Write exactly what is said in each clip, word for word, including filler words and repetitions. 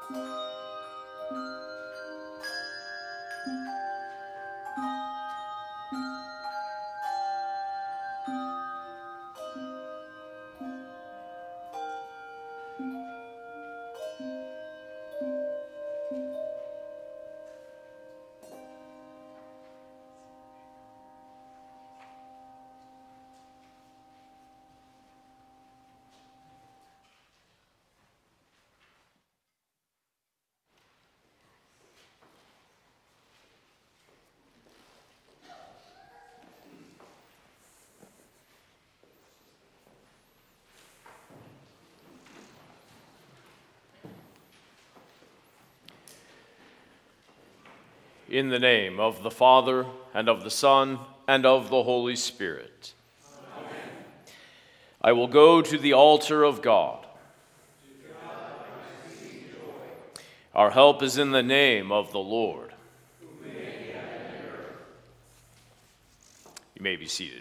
In the name of the Father, and of the Son, and of the Holy Spirit. Amen. I will go to the altar of God. To God I seek joy. Our help is in the name of the Lord. Who made heaven and earth. You may be seated.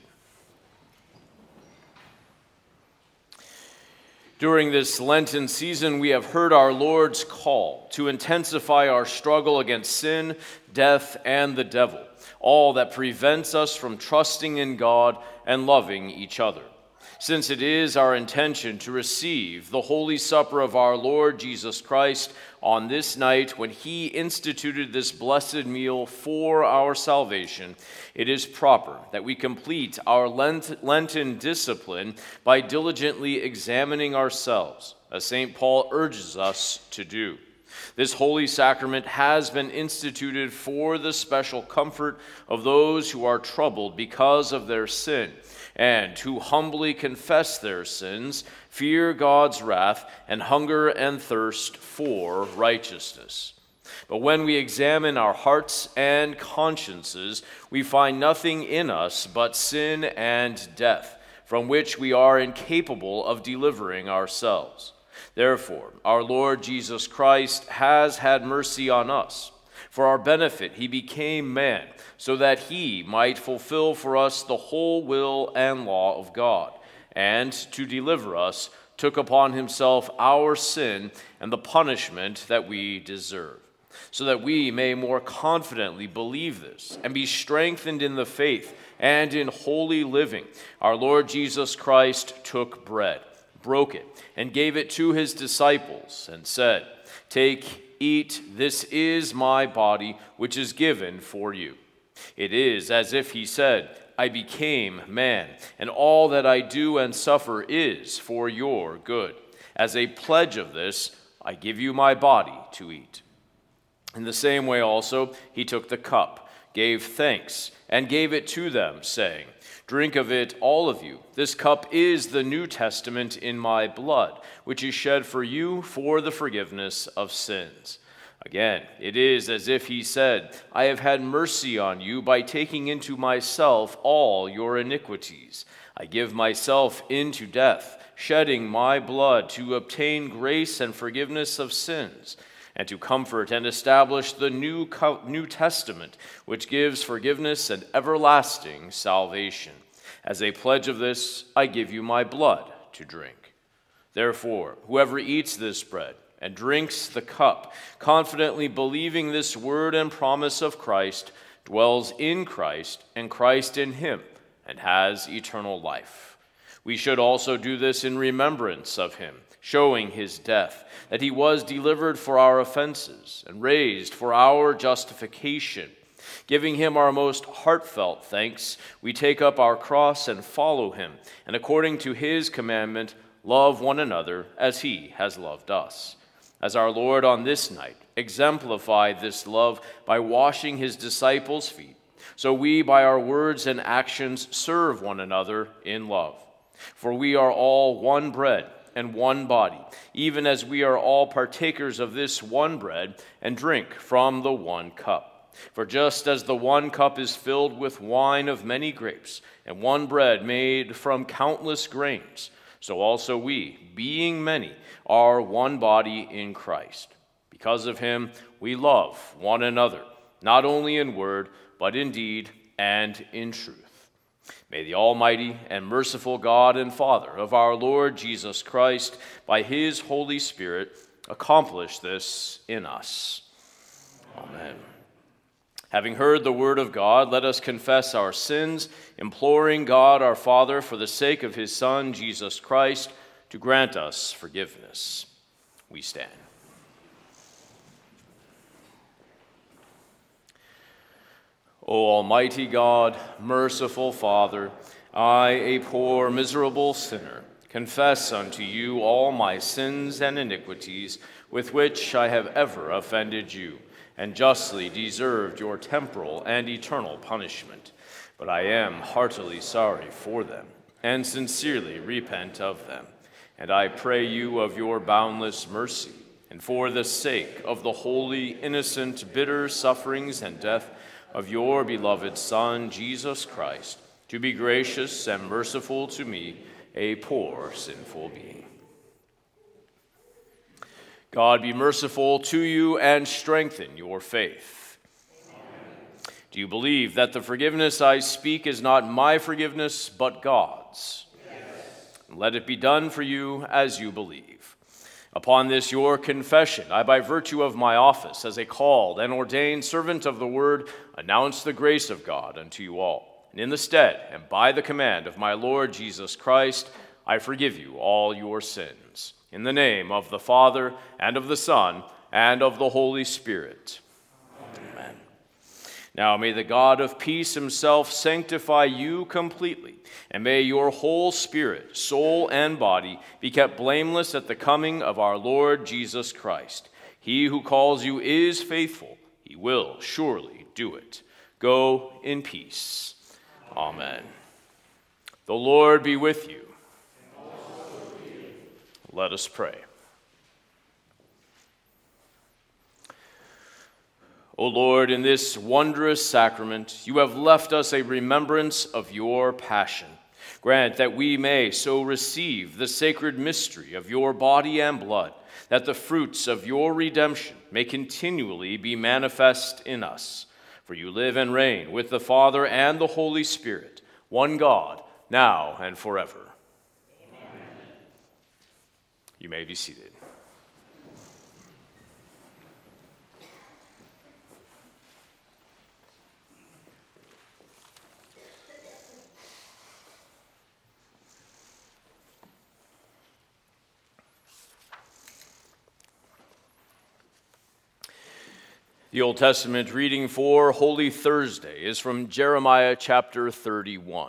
During this Lenten season, we have heard our Lord's call to intensify our struggle against sin, death, and the devil, all that prevents us from trusting in God and loving each other. Since it is our intention to receive the Holy Supper of our Lord Jesus Christ on this night when he instituted this blessed meal for our salvation, it is proper that we complete our Lent, Lenten discipline by diligently examining ourselves, as Saint Paul urges us to do. This holy sacrament has been instituted for the special comfort of those who are troubled because of their sin, and who humbly confess their sins, fear God's wrath, and hunger and thirst for righteousness. But when we examine our hearts and consciences, we find nothing in us but sin and death, from which we are incapable of delivering ourselves. Therefore, our Lord Jesus Christ has had mercy on us. For our benefit, he became man, so that he might fulfill for us the whole will and law of God, and to deliver us, took upon himself our sin and the punishment that we deserve, so that we may more confidently believe this and be strengthened in the faith and in holy living. Our Lord Jesus Christ took bread, broke it, and gave it to his disciples, and said, "Take, eat, this is my body, which is given for you." It is as if he said, "I became man, and all that I do and suffer is for your good. As a pledge of this, I give you my body to eat." In the same way also, he took the cup, gave thanks, and gave it to them, saying, "Drink of it, all of you. This cup is the New Testament in my blood, which is shed for you for the forgiveness of sins." Again, it is as if he said, "I have had mercy on you by taking into myself all your iniquities. I give myself into death, shedding my blood to obtain grace and forgiveness of sins, and to comfort and establish the new, co- New Testament, which gives forgiveness and everlasting salvation. As a pledge of this, I give you my blood to drink. Therefore, whoever eats this bread and drinks the cup, confidently believing this word and promise of Christ, dwells in Christ and Christ in him, and has eternal life. We should also do this in remembrance of him, showing his death, that he was delivered for our offenses and raised for our justification. Giving him our most heartfelt thanks, we take up our cross and follow him, and according to his commandment, love one another as he has loved us. As our Lord on this night exemplified this love by washing his disciples' feet, so we by our words and actions serve one another in love. For we are all one bread and one body, even as we are all partakers of this one bread and drink from the one cup. For just as the one cup is filled with wine of many grapes, and one bread made from countless grains, so also we, being many, are one body in Christ. Because of him, we love one another, not only in word, but in deed and in truth. May the Almighty and merciful God and Father of our Lord Jesus Christ, by his Holy Spirit, accomplish this in us. Amen. Having heard the word of God, let us confess our sins, imploring God our Father for the sake of his Son, Jesus Christ, to grant us forgiveness. We stand. O Almighty God, merciful Father, I, a poor, miserable sinner, confess unto you all my sins and iniquities with which I have ever offended you, and justly deserved your temporal and eternal punishment. But I am heartily sorry for them, and sincerely repent of them. And I pray you of your boundless mercy, and for the sake of the holy, innocent, bitter sufferings and death of your beloved Son, Jesus Christ, to be gracious and merciful to me, a poor, sinful being. God be merciful to you and strengthen your faith. Amen. Do you believe that the forgiveness I speak is not my forgiveness, but God's? Yes. Let it be done for you as you believe. Upon this your confession, I, by virtue of my office as a called and ordained servant of the word, announce the grace of God unto you all. And in the stead and by the command of my Lord Jesus Christ, I forgive you all your sins. In the name of the Father, and of the Son, and of the Holy Spirit. Amen. Now may the God of peace himself sanctify you completely, and may your whole spirit, soul, and body be kept blameless at the coming of our Lord Jesus Christ. He who calls you is faithful. He will surely do it. Go in peace. Amen. The Lord be with you. Let us pray. O Lord, in this wondrous sacrament, you have left us a remembrance of your passion. Grant that we may so receive the sacred mystery of your body and blood, that the fruits of your redemption may continually be manifest in us. For you live and reign with the Father and the Holy Spirit, one God, now and forever. You may be seated. The Old Testament reading for Holy Thursday is from Jeremiah chapter thirty-one.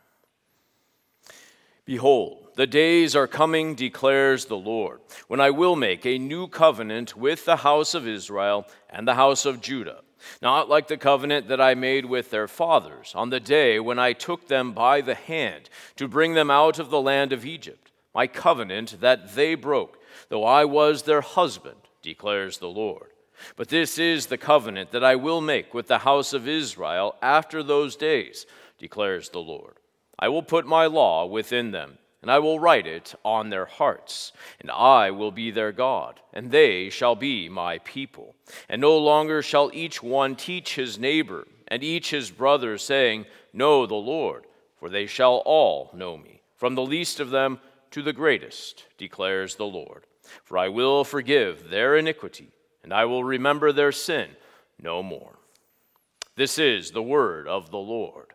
Behold, the days are coming, declares the Lord, when I will make a new covenant with the house of Israel and the house of Judah, not like the covenant that I made with their fathers on the day when I took them by the hand to bring them out of the land of Egypt, my covenant that they broke, though I was their husband, declares the Lord. But this is the covenant that I will make with the house of Israel after those days, declares the Lord. I will put my law within them, and I will write it on their hearts, and I will be their God, and they shall be my people. And no longer shall each one teach his neighbor and each his brother, saying, Know the Lord, for they shall all know me, from the least of them to the greatest, declares the Lord. For I will forgive their iniquity, and I will remember their sin no more. This is the word of the Lord.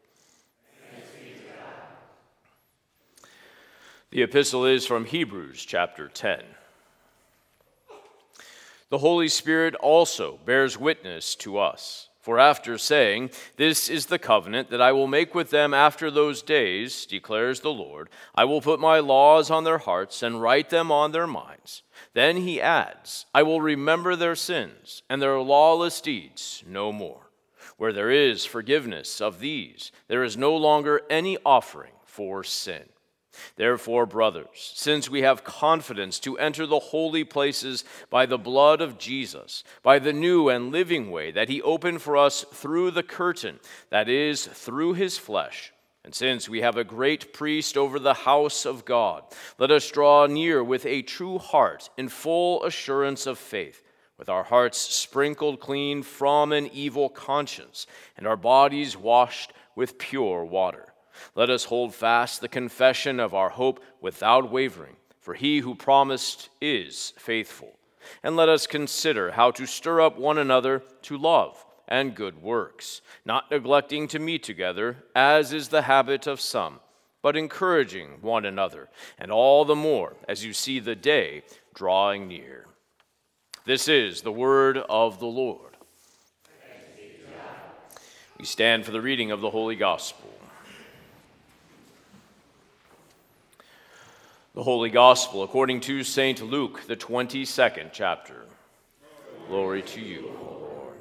The epistle is from Hebrews chapter ten. The Holy Spirit also bears witness to us. For after saying, This is the covenant that I will make with them after those days, declares the Lord, I will put my laws on their hearts and write them on their minds. Then he adds, I will remember their sins and their lawless deeds no more. Where there is forgiveness of these, there is no longer any offering for sin. Therefore, brothers, since we have confidence to enter the holy places by the blood of Jesus, by the new and living way that he opened for us through the curtain, that is, through his flesh, and since we have a great priest over the house of God, let us draw near with a true heart in full assurance of faith, with our hearts sprinkled clean from an evil conscience, and our bodies washed with pure water. Let us hold fast the confession of our hope without wavering, for he who promised is faithful. and let us consider how to stir up one another to love and good works, not neglecting to meet together, as is the habit of some, but encouraging one another, and all the more as you see the day drawing near. This is the word of the Lord. We stand for the reading of the Holy Gospel. The Holy Gospel according to Saint Luke, the twenty-second chapter. Glory to you, O Lord.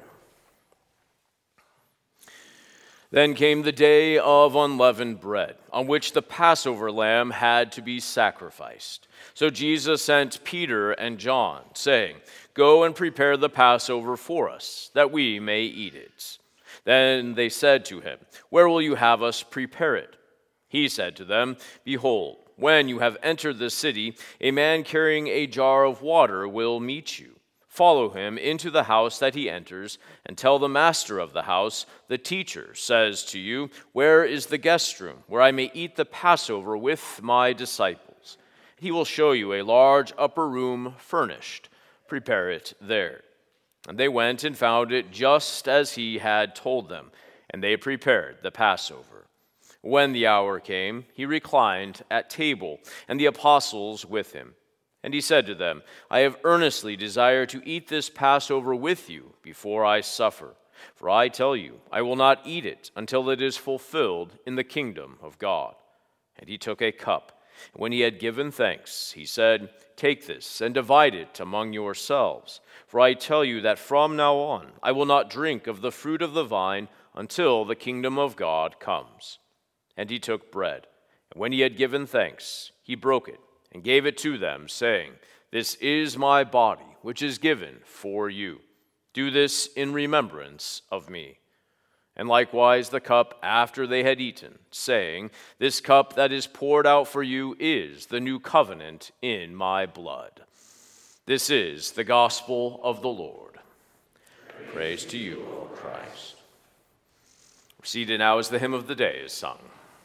Then came the day of unleavened bread, on which the Passover lamb had to be sacrificed. So Jesus sent Peter and John, saying, "Go and prepare the Passover for us, that we may eat it." Then they said to him, "Where will you have us prepare it?" He said to them, "Behold, when you have entered the city, a man carrying a jar of water will meet you. Follow him into the house that he enters, and tell the master of the house, 'The teacher says to you, where is the guest room, where I may eat the Passover with my disciples?' He will show you a large upper room furnished. Prepare it there." And they went and found it just as he had told them, and they prepared the Passover. When the hour came, he reclined at table, and the apostles with him. And he said to them, "I have earnestly desired to eat this Passover with you before I suffer. For I tell you, I will not eat it until it is fulfilled in the kingdom of God." And he took a cup. And when he had given thanks, he said, "Take this and divide it among yourselves. For I tell you that from now on I will not drink of the fruit of the vine until the kingdom of God comes." And he took bread, and when he had given thanks, he broke it and gave it to them, saying, "This is my body, which is given for you. Do this in remembrance of me." And likewise the cup after they had eaten, saying, "This cup that is poured out for you is the new covenant in my blood." This is the gospel of the Lord. Praise, Praise to you, O Christ. We're seated now as the hymn of the day is sung.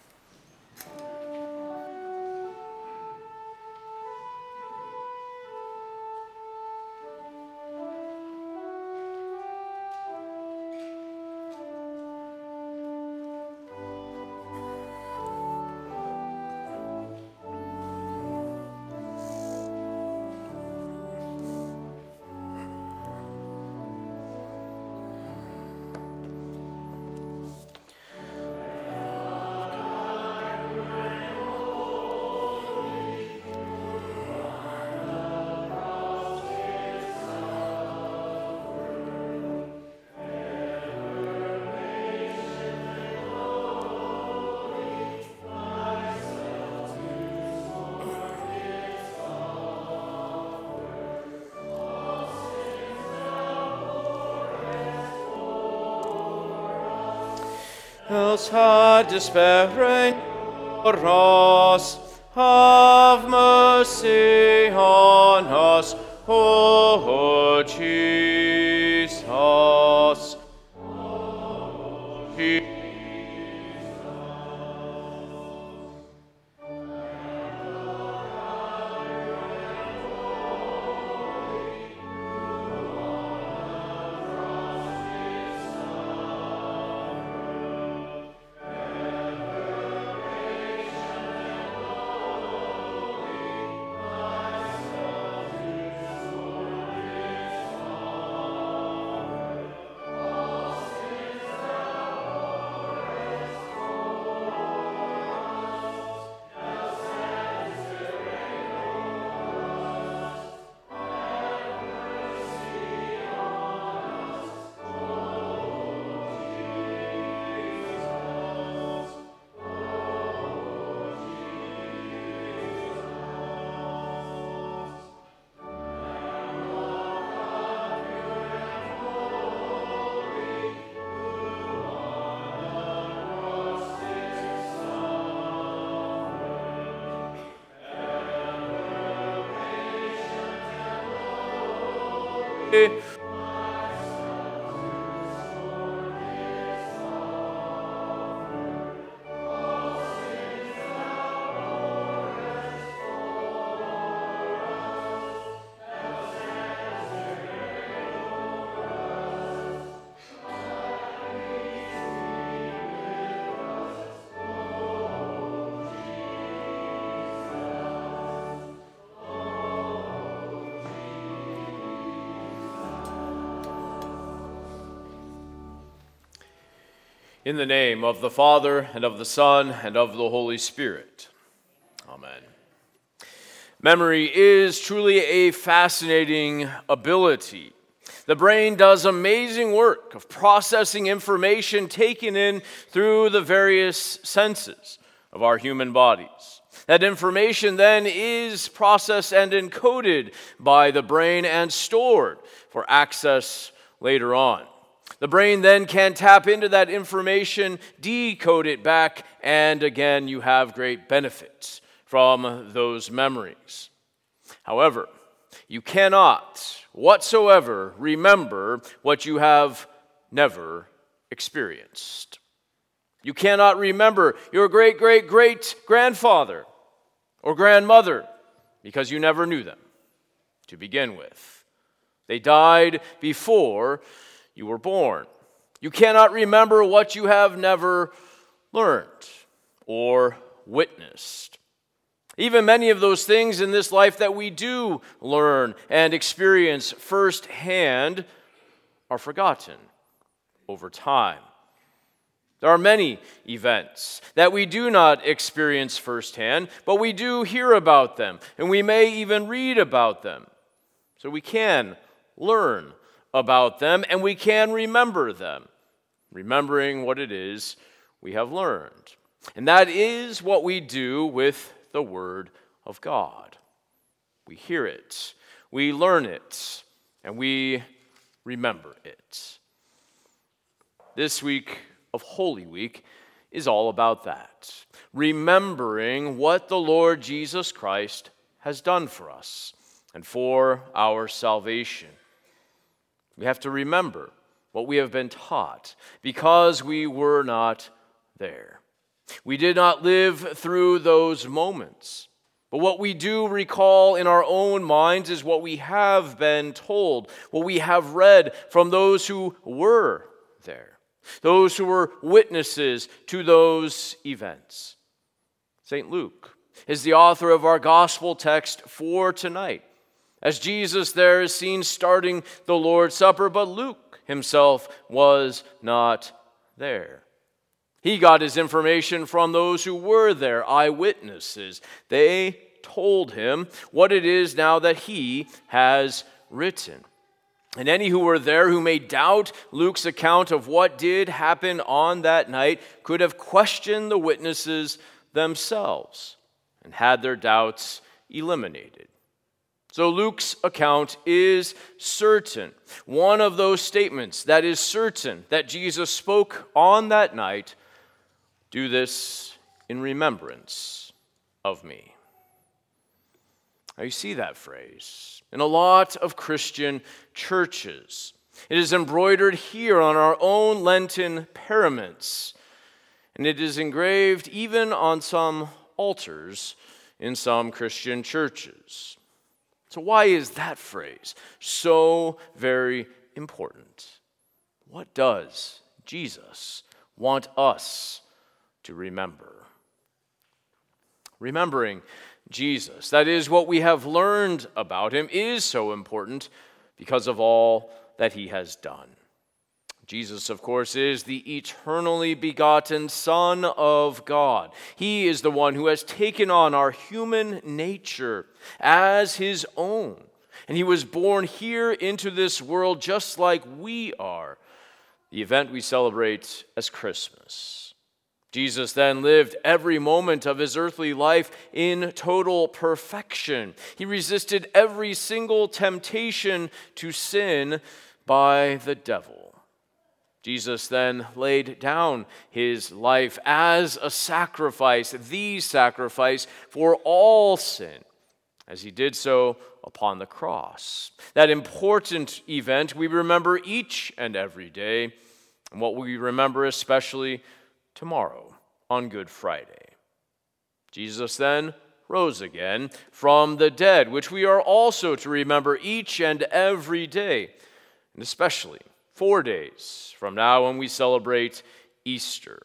Else had despairing for us, have mercy on us, O Jesus. O Jesus. In the name of the Father, and of the Son, and of the Holy Spirit. Amen. Memory is truly a fascinating ability. The brain does amazing work of processing information taken in through the various senses of our human bodies. That information then is processed and encoded by the brain and stored for access later on. The brain then can tap into that information, decode it back, and again, you have great benefits from those memories. However, you cannot whatsoever remember what you have never experienced. You cannot remember your great-great-great-grandfather or grandmother because you never knew them to begin with. They died before you were born. You cannot remember what you have never learned or witnessed. Even many of those things in this life that we do learn and experience firsthand are forgotten over time. There are many events that we do not experience firsthand, but we do hear about them, and we may even read about them. So we can learn about them, and we can remember them, remembering what it is we have learned. And that is what we do with the Word of God. We hear it, we learn it, and we remember it. This week of Holy Week is all about that, remembering what the Lord Jesus Christ has done for us and for our salvation. We have to remember what we have been taught because we were not there. We did not live through those moments. But what we do recall in our own minds is what we have been told, what we have read from those who were there, those who were witnesses to those events. Saint Luke is the author of our gospel text for tonight, as Jesus there is seen starting the Lord's Supper, but Luke himself was not there. He got his information from those who were there, eyewitnesses. They told him what it is now that he has written. And any who were there who may doubt Luke's account of what did happen on that night could have questioned the witnesses themselves and had their doubts eliminated. So Luke's account is certain. One of those statements that is certain that Jesus spoke on that night, do this in remembrance of me. Now you see that phrase in a lot of Christian churches. It is embroidered here on our own Lenten paraments, and it is engraved even on some altars in some Christian churches. So why is that phrase so very important? What does Jesus want us to remember? Remembering Jesus, that is what we have learned about him, is so important because of all that he has done. Jesus, of course, is the eternally begotten Son of God. He is the one who has taken on our human nature as his own. And he was born here into this world just like we are, the event we celebrate as Christmas. Jesus then lived every moment of his earthly life in total perfection. He resisted every single temptation to sin by the devil. Jesus then laid down his life as a sacrifice, the sacrifice for all sin, as he did so upon the cross. That important event we remember each and every day, and what we remember especially tomorrow on Good Friday. Jesus then rose again from the dead, which we are also to remember each and every day, and especially four days from now when we celebrate Easter.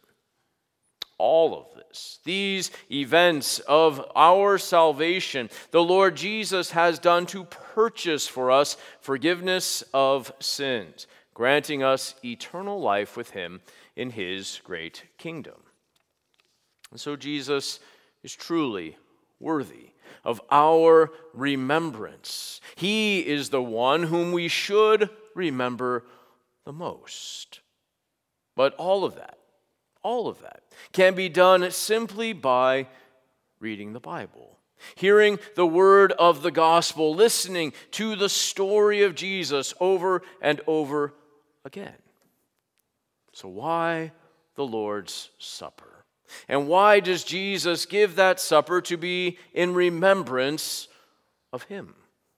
All of this, these events of our salvation, the Lord Jesus has done to purchase for us forgiveness of sins, granting us eternal life with him in his great kingdom. And so Jesus is truly worthy of our remembrance. He is the one whom we should remember the most. But all of that, all of that can be done simply by reading the Bible, hearing the word of the gospel, listening to the story of Jesus over and over again. So why the Lord's Supper? And why does Jesus give that supper to be in remembrance of him?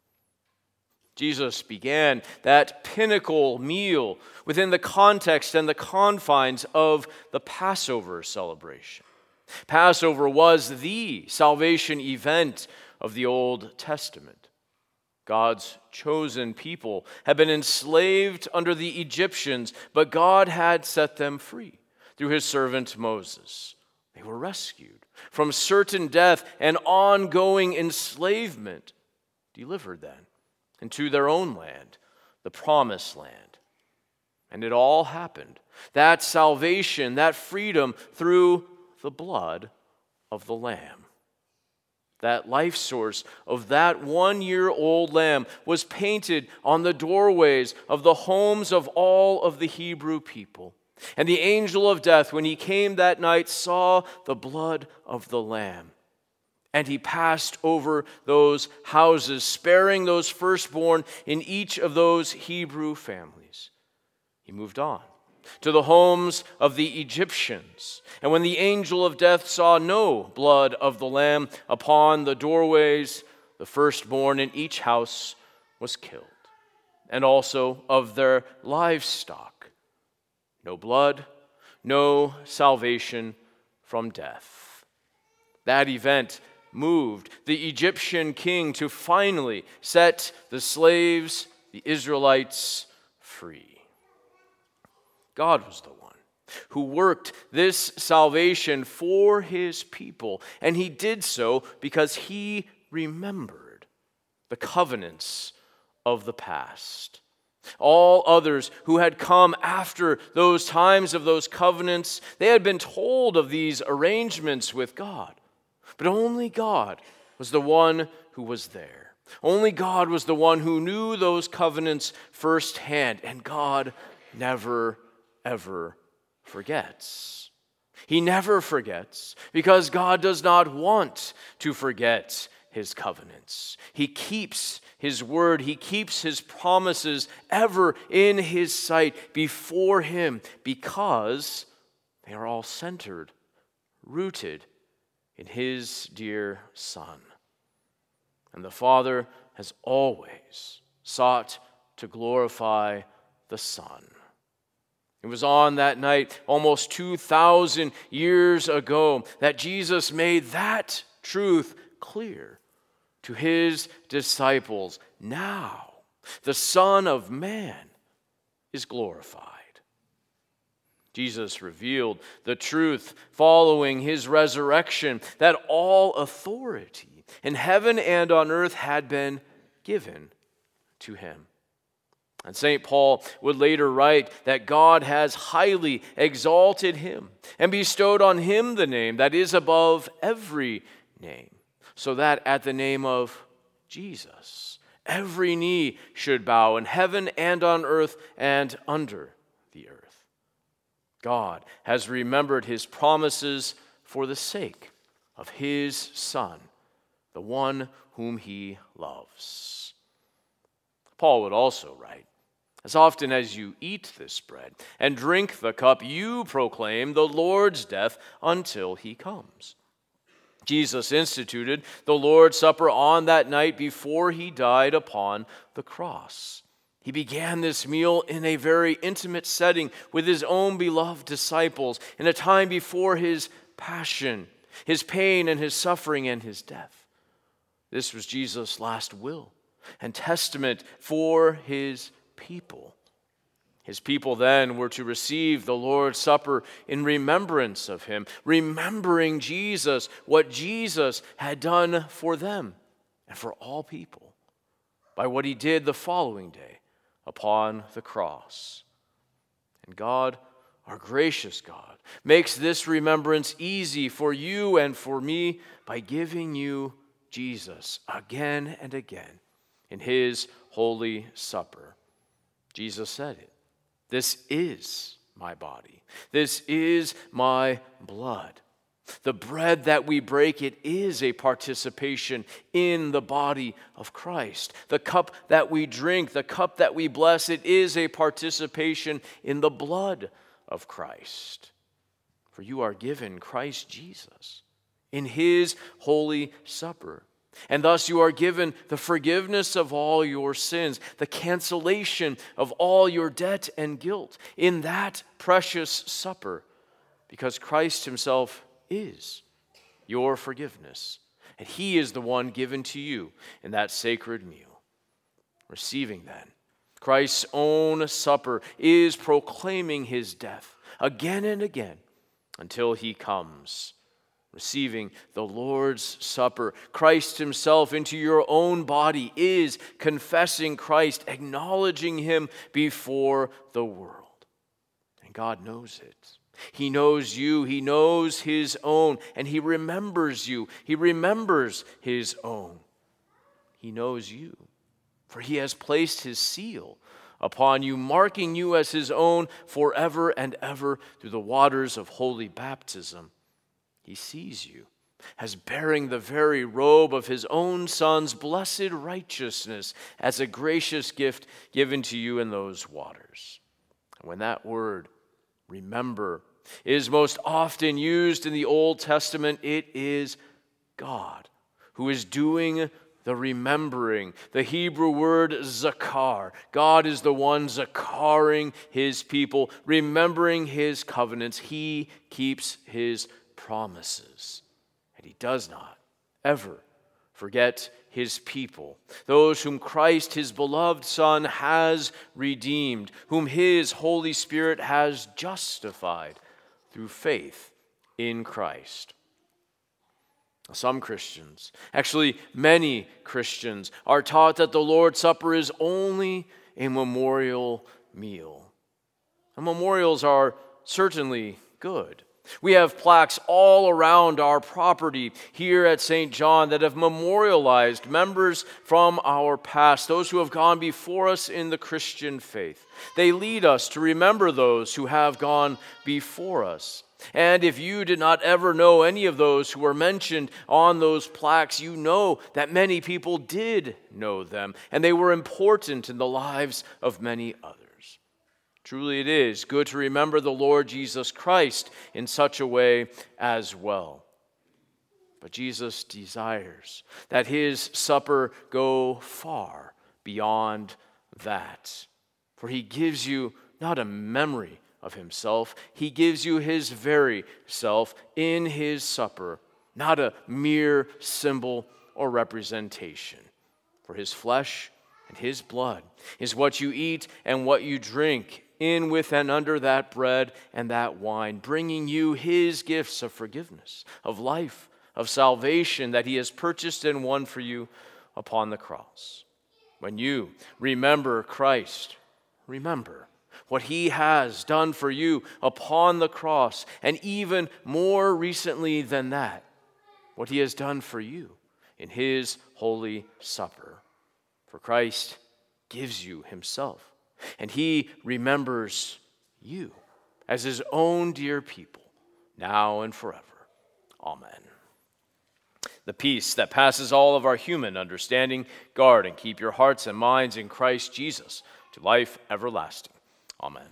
Jesus began that pinnacle meal within the context and the confines of the Passover celebration. Passover was the salvation event of the Old Testament. God's chosen people had been enslaved under the Egyptians, but God had set them free through his servant Moses. They were rescued from certain death and ongoing enslavement, delivered then into their own land, the promised land. And it all happened, that salvation, that freedom, through the blood of the Lamb. That life source of that one-year-old lamb was painted on the doorways of the homes of all of the Hebrew people. And the angel of death, when he came that night, saw the blood of the lamb. And he passed over those houses, sparing those firstborn in each of those Hebrew families. He moved on to the homes of the Egyptians. And when the angel of death saw no blood of the lamb upon the doorways, the firstborn in each house was killed, and also of their livestock. No blood, no salvation from death. That event moved the Egyptian king to finally set the slaves, the Israelites, free. God was the one who worked this salvation for his people, and he did so because he remembered the covenants of the past. All others who had come after those times of those covenants, they had been told of these arrangements with God. But only God was the one who was there. Only God was the one who knew those covenants firsthand, and God never ever forgets. He never forgets because God does not want to forget his covenants. He keeps his word. He keeps his promises ever in his sight before him because they are all centered, rooted in his dear Son. And the Father has always sought to glorify the Son. It was on that night, almost two thousand years ago, that Jesus made that truth clear to his disciples. Now, the Son of Man is glorified. Jesus revealed the truth following his resurrection, that all authority in heaven and on earth had been given to him. And Saint Paul would later write that God has highly exalted him and bestowed on him the name that is above every name, so that at the name of Jesus, every knee should bow in heaven and on earth and under the earth. God has remembered his promises for the sake of his Son, the one whom he loves. Paul would also write, as often as you eat this bread and drink the cup, you proclaim the Lord's death until he comes. Jesus instituted the Lord's Supper on that night before he died upon the cross. He began this meal in a very intimate setting with his own beloved disciples in a time before his passion, his pain and his suffering and his death. This was Jesus' last will and testament for his people. His people then were to receive the Lord's Supper in remembrance of him, remembering Jesus, what Jesus had done for them and for all people by what he did the following day upon the cross. And God our gracious God, makes this remembrance easy for you and for me by giving you Jesus again and again in his holy supper. Jesus said it. This is my body. This is my blood. The bread that we break, it is a participation in the body of Christ. The cup that we drink, the cup that we bless, it is a participation in the blood of Christ. For you are given Christ Jesus in his holy supper. And thus you are given the forgiveness of all your sins, the cancellation of all your debt and guilt in that precious supper, because Christ himself is your forgiveness, and he is the one given to you in that sacred meal. Receiving then Christ's own supper is proclaiming his death again and again until he comes. Receiving the Lord's Supper, Christ himself into your own body, is confessing Christ, acknowledging him before the world. And God knows it. He knows you, he knows his own, and he remembers you. He remembers his own. He knows you, for he has placed his seal upon you, marking you as his own forever and ever through the waters of holy baptism. He sees you as bearing the very robe of his own Son's blessed righteousness as a gracious gift given to you in those waters. And when that word, remember, is most often used in the Old Testament, it is God who is doing the remembering. The Hebrew word zakar. God is the one zakaring his people, remembering his covenants. He keeps his promises, and he does not ever forget his people, those whom Christ, his beloved Son, has redeemed, whom his Holy Spirit has justified through faith in Christ. Some Christians, actually many Christians, are taught that the Lord's Supper is only a memorial meal. And memorials are certainly good. We have plaques all around our property here at Saint John that have memorialized members from our past, those who have gone before us in the Christian faith. They lead us to remember those who have gone before us. And if you did not ever know any of those who were mentioned on those plaques, you know that many people did know them, and they were important in the lives of many others. Truly it is good to remember the Lord Jesus Christ in such a way as well. But Jesus desires that his supper go far beyond that. For he gives you not a memory of himself, he gives you his very self in his supper, not a mere symbol or representation. For his flesh and his blood is what you eat and what you drink in with and under that bread and that wine, bringing you his gifts of forgiveness, of life, of salvation that he has purchased and won for you upon the cross. When you remember Christ, remember what he has done for you upon the cross, and even more recently than that, what he has done for you in his holy supper. For Christ gives you himself, and he remembers you as his own dear people, now and forever. Amen. The peace that passes all of our human understanding, guard and keep your hearts and minds in Christ Jesus to life everlasting. Amen.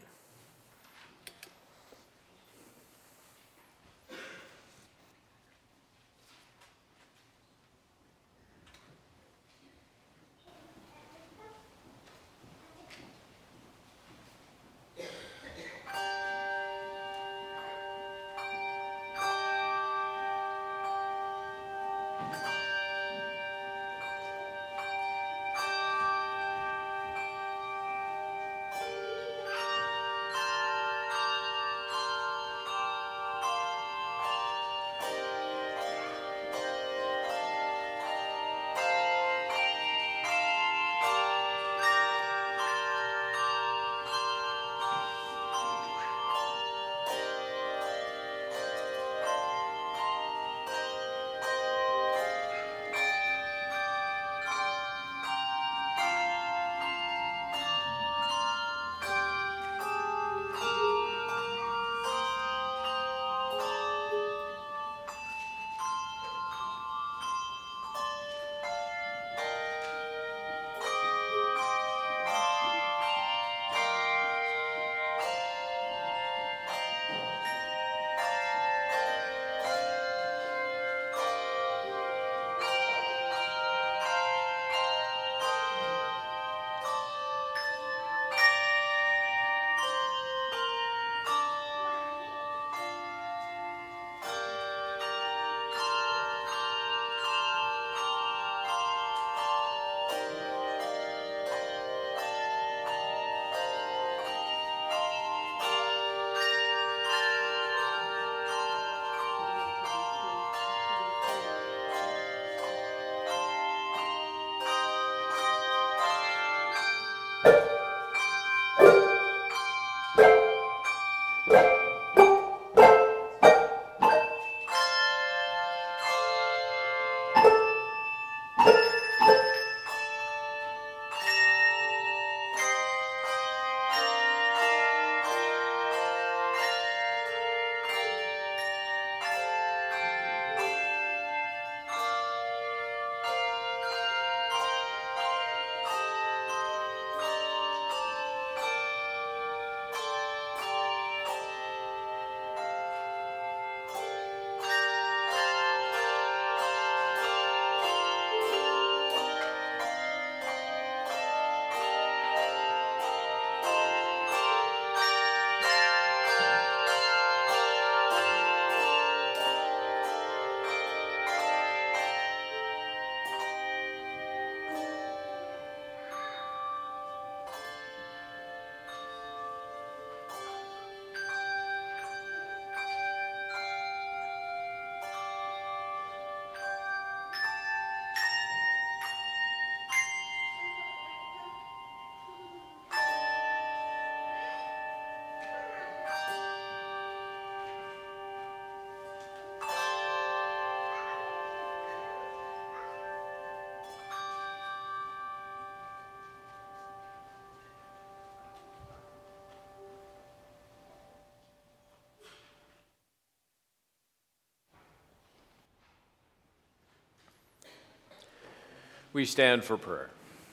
We stand for prayer.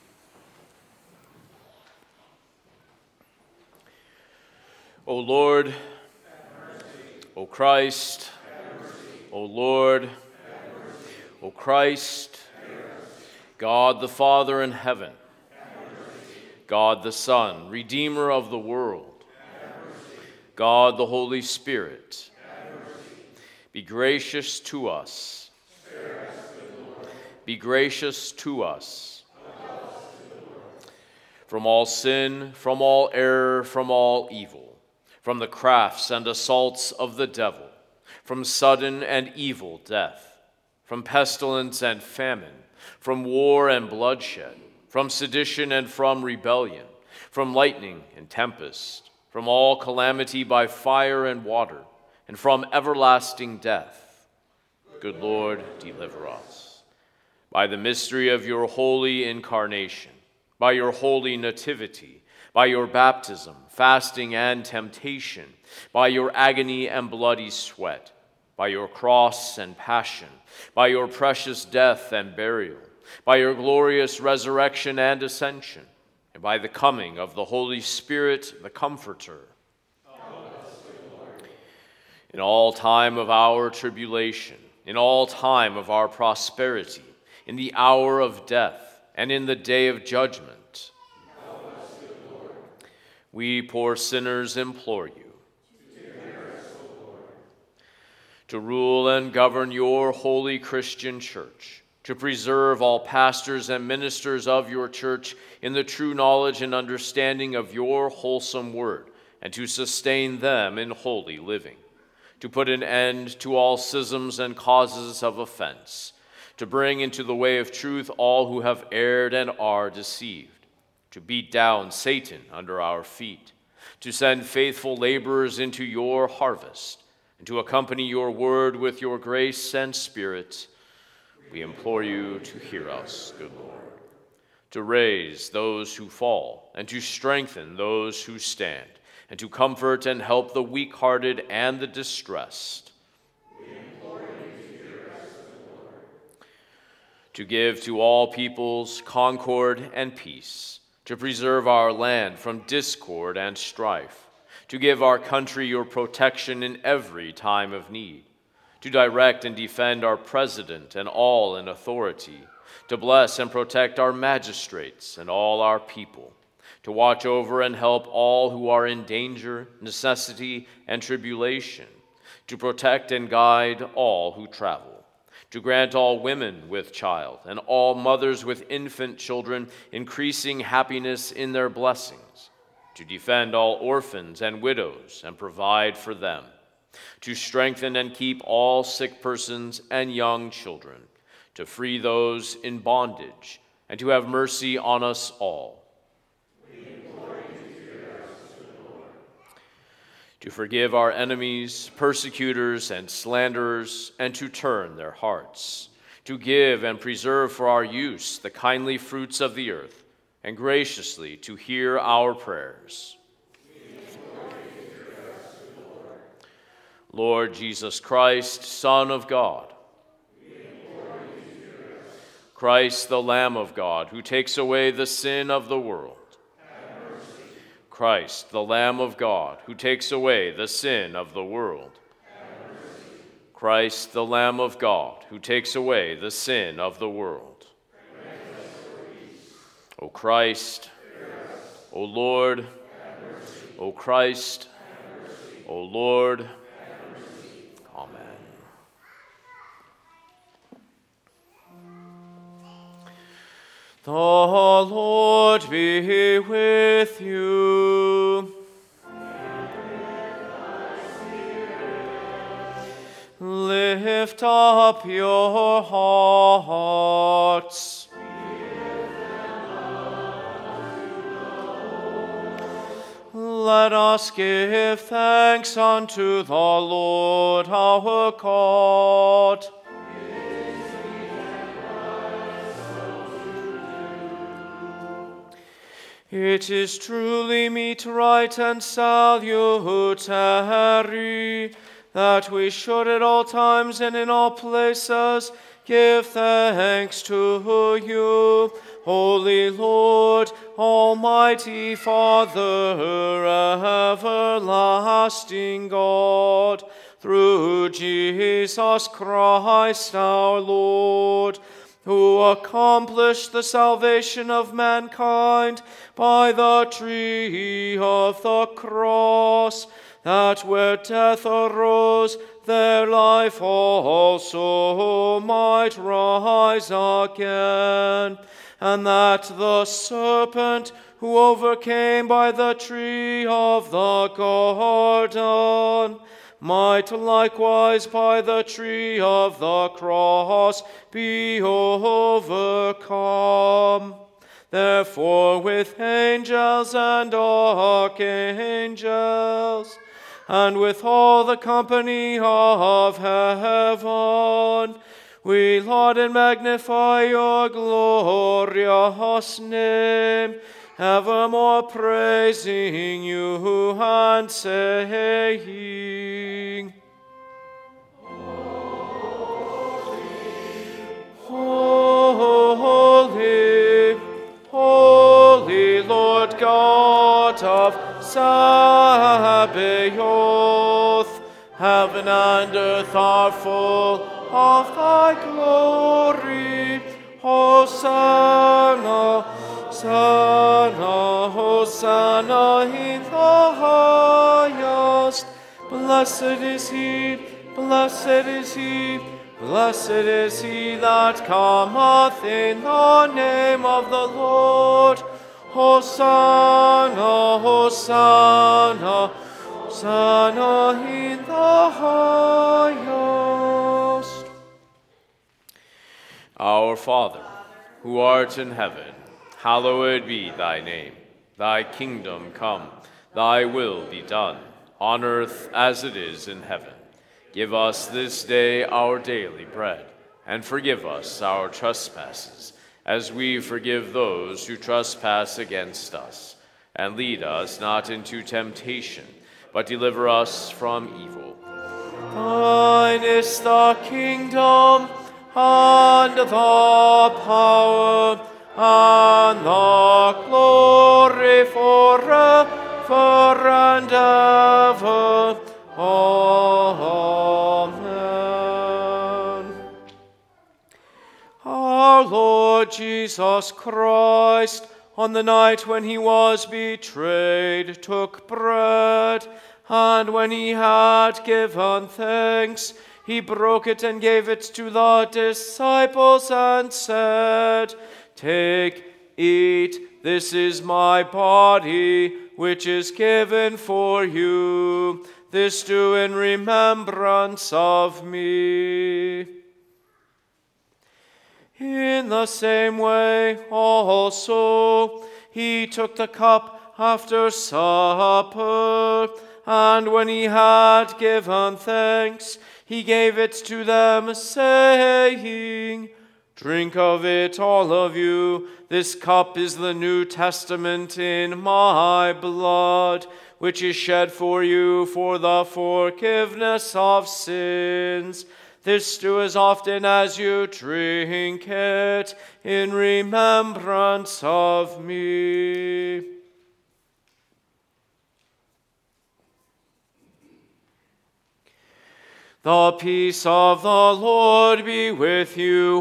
O Lord, O Christ, O Lord, O Christ, God the Father in heaven, God the Son, Redeemer of the world, God the Holy Spirit, be gracious to us. Be gracious to us. From all sin, from all error, from all evil, from the crafts and assaults of the devil, from sudden and evil death, from pestilence and famine, from war and bloodshed, from sedition and from rebellion, from lightning and tempest, from all calamity by fire and water, and from everlasting death. Good Lord, deliver us. By the mystery of your holy incarnation, by your holy nativity, by your baptism, fasting, and temptation, by your agony and bloody sweat, by your cross and passion, by your precious death and burial, by your glorious resurrection and ascension, and by the coming of the Holy Spirit, the Comforter. In all time of our tribulation, in all time of our prosperity, in the hour of death, and in the day of judgment, we poor sinners implore you to rule and govern your holy Christian church, to preserve all pastors and ministers of your church in the true knowledge and understanding of your wholesome word, and to sustain them in holy living, to put an end to all schisms and causes of offense, to bring into the way of truth all who have erred and are deceived, to beat down Satan under our feet, to send faithful laborers into your harvest, and to accompany your word with your grace and spirit. We implore you to hear us, good Lord, to raise those who fall, and to strengthen those who stand, and to comfort and help the weak-hearted and the distressed. To give to all peoples concord and peace, to preserve our land from discord and strife, to give our country your protection in every time of need, to direct and defend our president and all in authority, to bless and protect our magistrates and all our people, to watch over and help all who are in danger, necessity, and tribulation, to protect and guide all who travel, to grant all women with child and all mothers with infant children increasing happiness in their blessings, to defend all orphans and widows and provide for them, to strengthen and keep all sick persons and young children, to free those in bondage, and to have mercy on us all. To forgive our enemies, persecutors, and slanderers, and to turn their hearts, to give and preserve for our use the kindly fruits of the earth, and graciously to hear our prayers. Lord Jesus Christ, Son of God, Christ, the Lamb of God, who takes away the sin of the world, Christ, the Lamb of God, who takes away the sin of the world. Christ, the Lamb of God, who takes away the sin of the world. O Christ, O Lord, O Christ, O Lord, amen. The Lord be with you. Lift up your hearts. Let us give thanks unto the Lord our God. It is truly meet, right, and salutary that we should at all times and in all places give thanks to you. Holy Lord, Almighty Father, everlasting God, through Jesus Christ our Lord, who accomplished the salvation of mankind by the tree of the cross, that where death arose, their life also might rise again, and that the serpent who overcame by the tree of the garden might likewise by the tree of the cross be overcome. Therefore with angels and archangels, and with all the company of heaven, we laud and magnify your glorious name, evermore praising you and saying, Holy, holy Lord God of Sabaoth, heaven and earth are full of thy glory. Hosanna, Hosanna, Hosanna in the highest. Blessed is he, blessed is he, blessed is he that cometh in the name of the Lord. Hosanna, Hosanna, Hosanna in the highest. Our Father, who art in heaven, hallowed be thy name. Thy kingdom come, thy will be done, on earth as it is in heaven. Give us this day our daily bread, and forgive us our trespasses, as we forgive those who trespass against us. And lead us not into temptation, but deliver us from evil. Thine is the kingdom, and the power, and the glory forever and ever. Amen. Our Lord Jesus Christ, on the night when he was betrayed, took bread, and when he had given thanks, he broke it and gave it to the disciples and said, Take, eat, this is my body, which is given for you. This do in remembrance of me. In the same way also he took the cup after supper, and when he had given thanks, he gave it to them, saying, Drink of it, all of you. This cup is the New Testament in my blood, which is shed for you for the forgiveness of sins. This do as often as you drink it in remembrance of me. The peace of the Lord be with you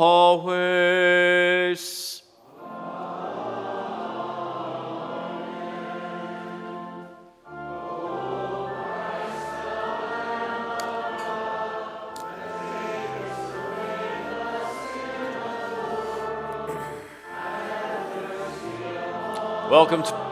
always. Welcome to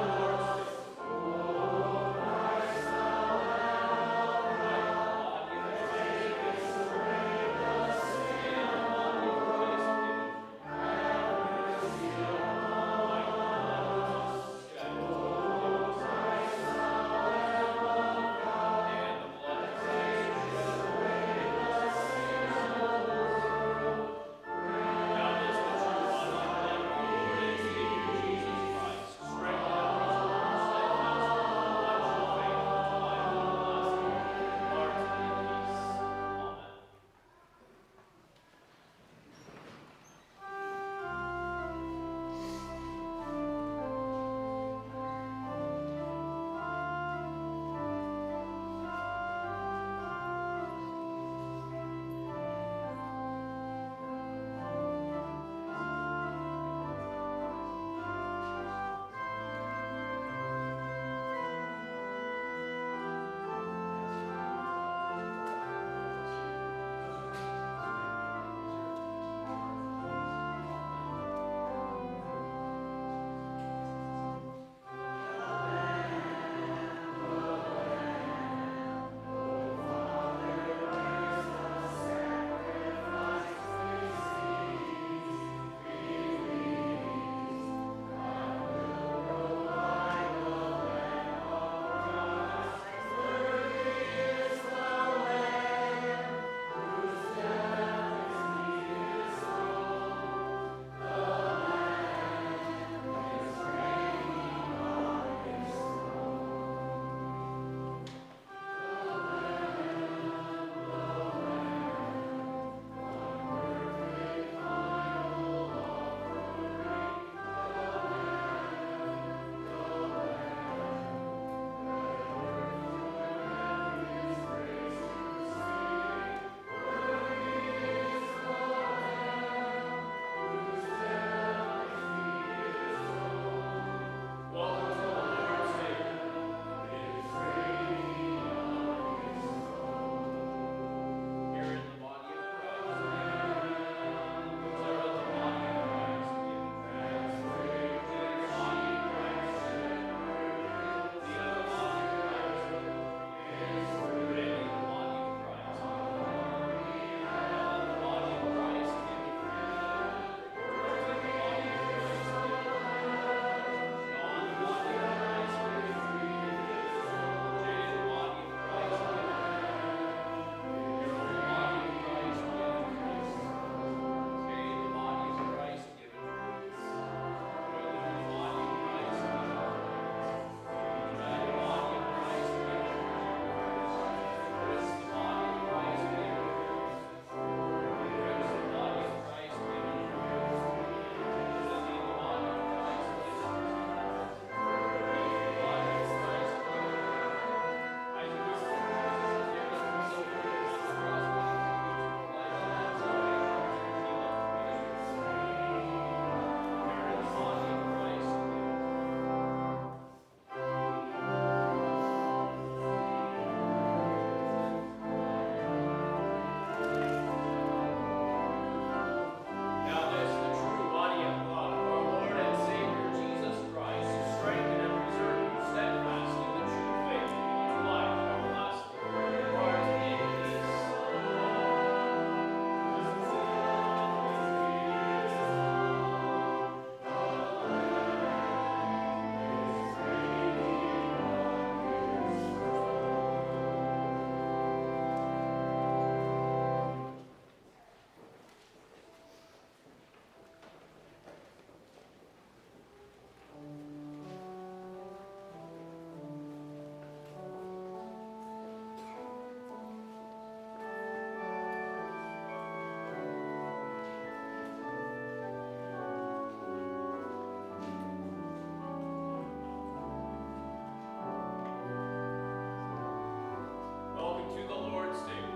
to the Lord's table.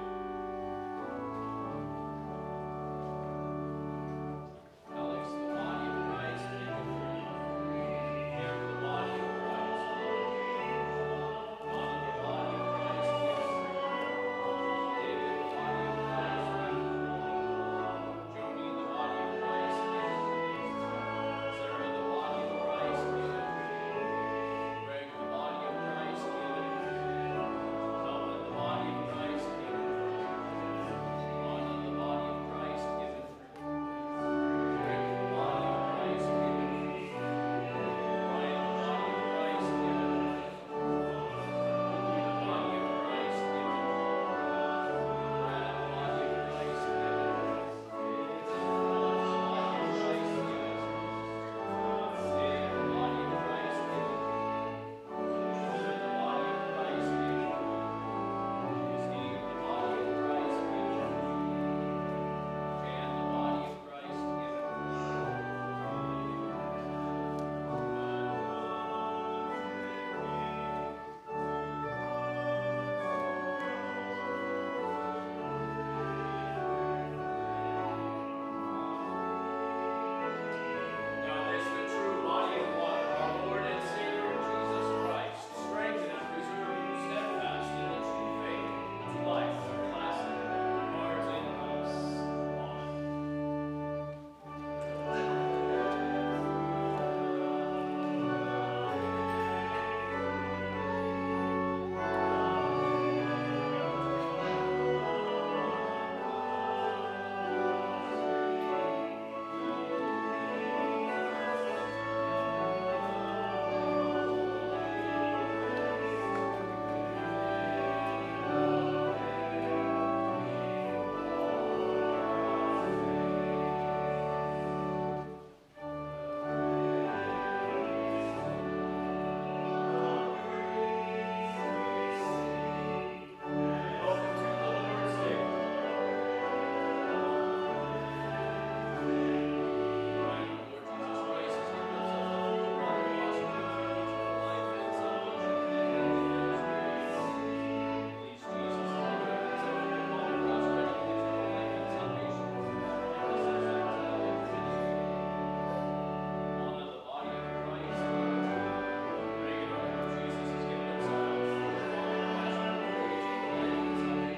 Alex, the body of Christ given for you. Here, the body of Christ. Donna, the body of Christ given for you. David, the body of Christ given for you. Joni, the body of Christ given for you. Sarah, the body of Christ given for you. Greg, the body of Christ given for you. Calvin, the body of Christ given for you. Anna, the body of Christ given for you. Rick, the body of Christ given for you. Ryan, the body of Christ given for you. The body of Christ given for you. Brad, the body of Christ given for you. Paul, the body of Christ given for you. Dave, the body of Christ given for you. Susan, the body of Christ given for you. Steve, the body of Christ given for you. Jan, the body of Christ given for you. Now this the true body of one, our Lord and Savior Jesus Christ, strengthen and preserve you steadfast in the true faith, to life everlasting. Ours in us. Amen. Welcome to the Lord's table. Right, our Lord Jesus Christ has given himself up for one cause and eternal life and salvation. Please, Jesus, give himself up for one cause and eternal life and salvation. Anna, the body of Christ. Reagan, our Lord Jesus has given himself up for one cause and eternal life and salvation.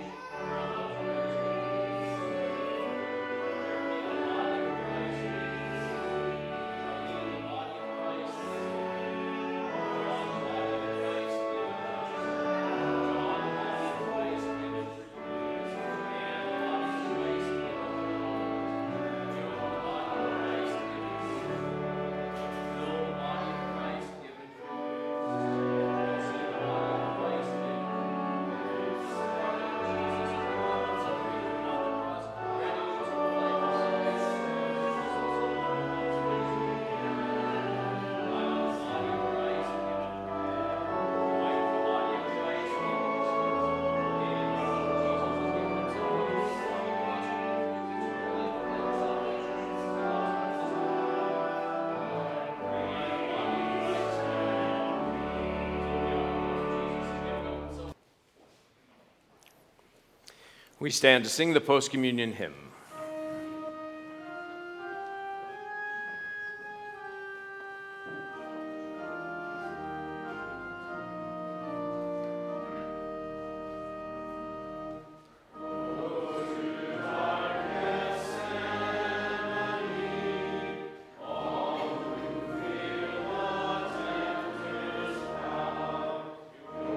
We stand to sing the post-communion hymn.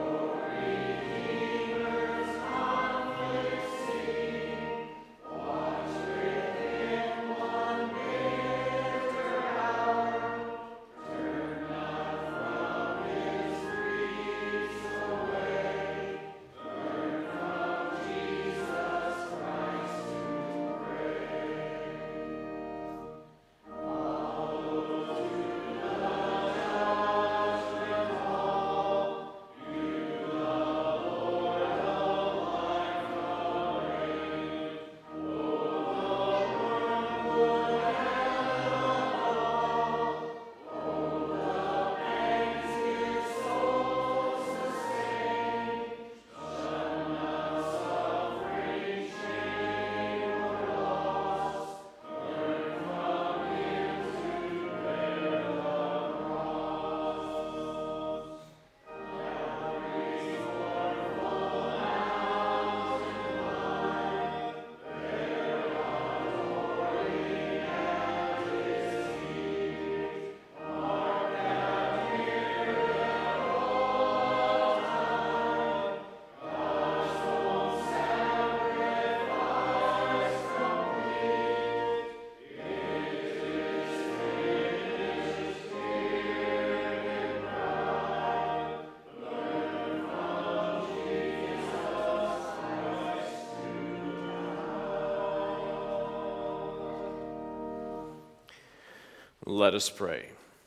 Why Let us pray.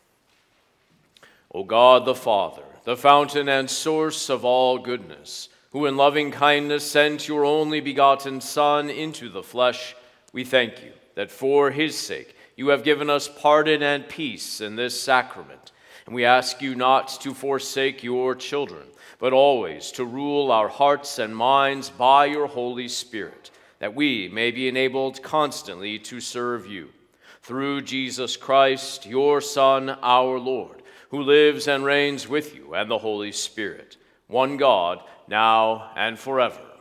O God the Father, the fountain and source of all goodness, who in loving kindness sent your only begotten Son into the flesh, we thank you that for his sake you have given us pardon and peace in this sacrament. And we ask you not to forsake your children, but always to rule our hearts and minds by your Holy Spirit, that we may be enabled constantly to serve you. Through Jesus Christ, your Son, our Lord, who lives and reigns with you and the Holy Spirit, one God, now and forever.